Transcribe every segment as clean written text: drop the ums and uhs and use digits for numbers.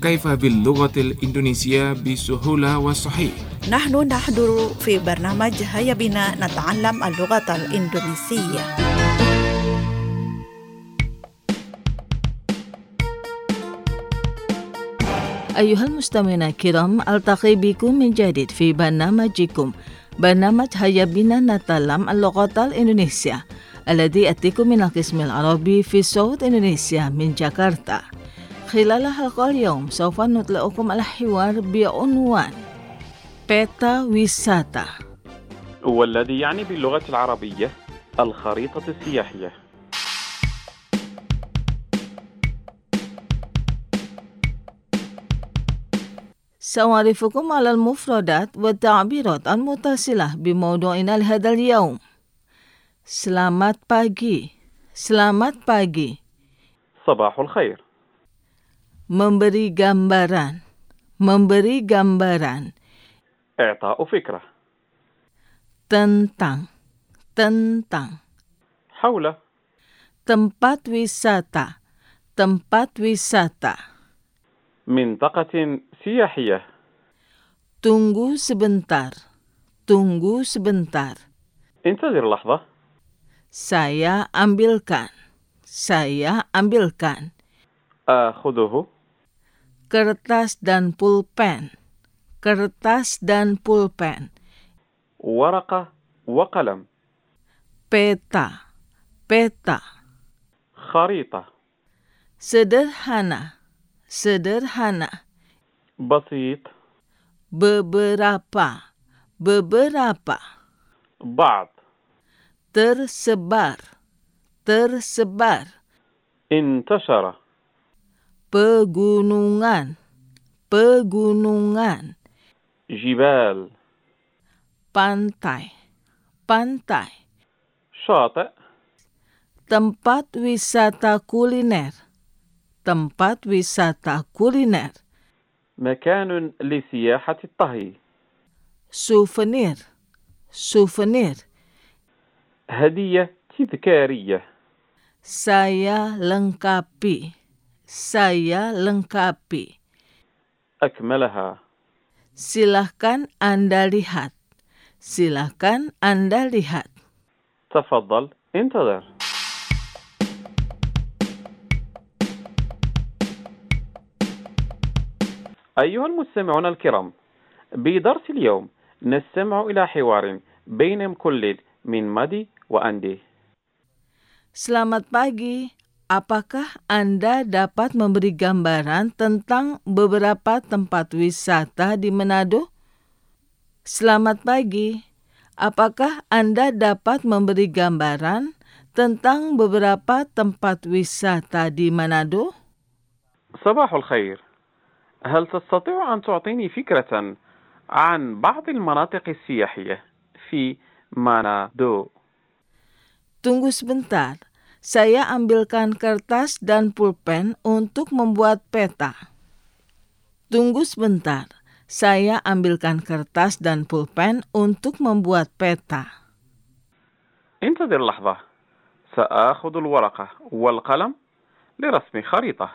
كيف باللغة الإندونيسية بسهولة وصحيح؟ نحن نحضر في برنامج هيا بنا نتعلم اللغة الإندونيسية. أيها المستمعون الكرام، ألتقي بكم من جديد في برنامجكم برنامج هيا بنا نتعلم اللغة الإندونيسية الذي يأتيكم من القسم العربي في صوت إندونيسيا من جاكرتا. خلال حلقة اليوم سوف نطلعكم على حوار بعنوان بيتا ويساتا، والذي يعني باللغة العربية الخريطة السياحية. سأعرفكم على المفردات والتعبيرات المتصلة بموضوعنا لهذا اليوم. Selamat pagi. Selamat pagi. صباح الخير. Memberi gambaran. Memberi gambaran. إعطاء فكرة. Tentang. Tentang. حول. Tempat wisata. Tempat wisata. منطقة سياحية. Tunggu sebentar. Tunggu sebentar. انتظر لحظة. Saya ambilkan. Saya ambilkan. آخذه. Kertas dan pulpen. Kertas dan pulpen. ورقة وقلم. Peta. Peta. خريطة. Sederhana. Sederhana. بسيط. Beberapa. Beberapa. بعض. Tersebar. Tersebar. انتشر. Pegunungan. Pegunungan. جبال. Pantai. Pantai. شاطئ. Tempat wisata kuliner. Tempat wisata kuliner. مكان لسياحة الطهي. Souvenir. Souvenir. هدية تذكارية. Saya lengkapi. Saya lengkapi. أكملها. Silahkan Anda lihat. Silahkan Anda lihat. تفضل انتظر. أيها المستمعون الكرام، بدرس اليوم نستمع إلى حوار بين كل من مادي وأندي. Selamat pagi. Apakah Anda dapat memberi gambaran tentang beberapa tempat wisata di Manado? Selamat pagi. Apakah Anda dapat memberi gambaran tentang beberapa tempat wisata di Manado? صباح الخير. هل تستطيع أن تعطيني فكرة عن بعض المناطق السياحية في مانادو؟ Tunggu sebentar. Saya ambilkan kertas dan pulpen untuk membuat peta. Tunggu sebentar. Saya ambilkan kertas dan pulpen untuk membuat peta. انتظر لحظة. سآخذ الورقة والقلم لرسم خريطة.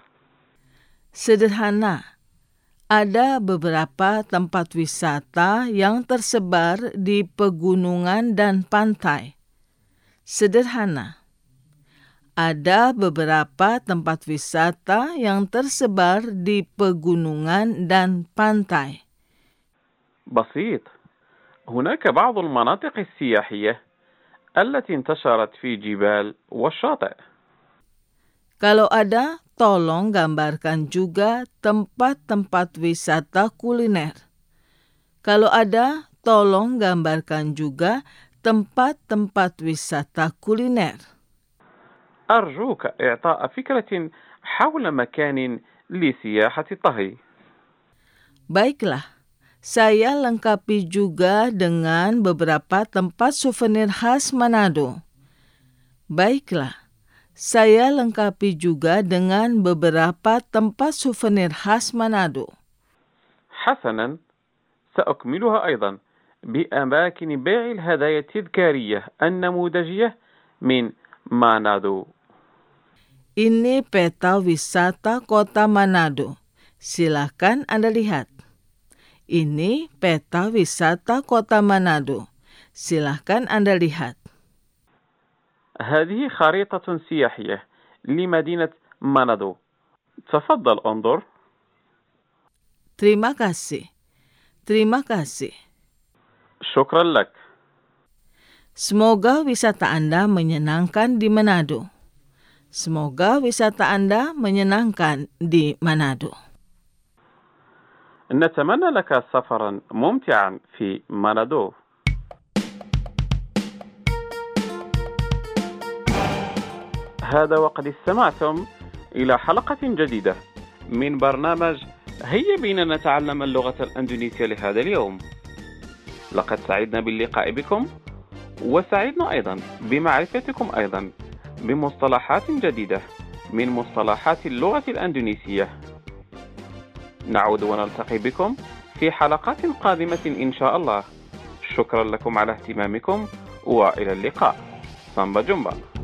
Sederhana. Ada beberapa tempat wisata yang tersebar di pegunungan dan pantai. Sederhana. Ada beberapa tempat wisata yang tersebar di pegunungan dan pantai. بسيط. هناك بعض المناطق السياحية التي انتشرت في جبال والشاطئ. Kalau ada, tolong gambarkan juga tempat-tempat wisata kuliner. Kalau ada, tolong gambarkan juga tempat-tempat wisata kuliner. أرجوك إعطاء فكرة حول مكان لسياحة الطهي. Baiklah, saya lengkapi juga dengan beberapa tempat souvenir khas Manado. Baiklah, saya lengkapi juga dengan beberapa tempat souvenir khas Manado. حسنا، سأكملها أيضا بأماكن بيع الهدايا التذكارية النموذجية من مانادو. Ini peta wisata kota Manado. Silakan Anda lihat. Ini peta wisata kota Manado. Silakan Anda lihat. هذه خريطة سياحية لمدينة مانادو. تفضل انظر. Terima kasih. Terima kasih. شكرا لك. Semoga wisata Anda menyenangkan di Manado. Semoga wisata Anda menyenangkan di Manado. نتمنى لك سفرا ممتعا في مانادو. هذا وقد استمعتم إلى حلقة جديدة من برنامج هيا بنا نتعلم اللغة الأندونيسية لهذا اليوم. لقد سعدنا باللقاء بكم، وسعدنا أيضا بمعرفتكم أيضا بمصطلحات جديدة من مصطلحات اللغة الأندونيسية. نعود ونلتقي بكم في حلقات قادمة إن شاء الله. شكرا لكم على اهتمامكم، وإلى اللقاء. سامبا جمبا.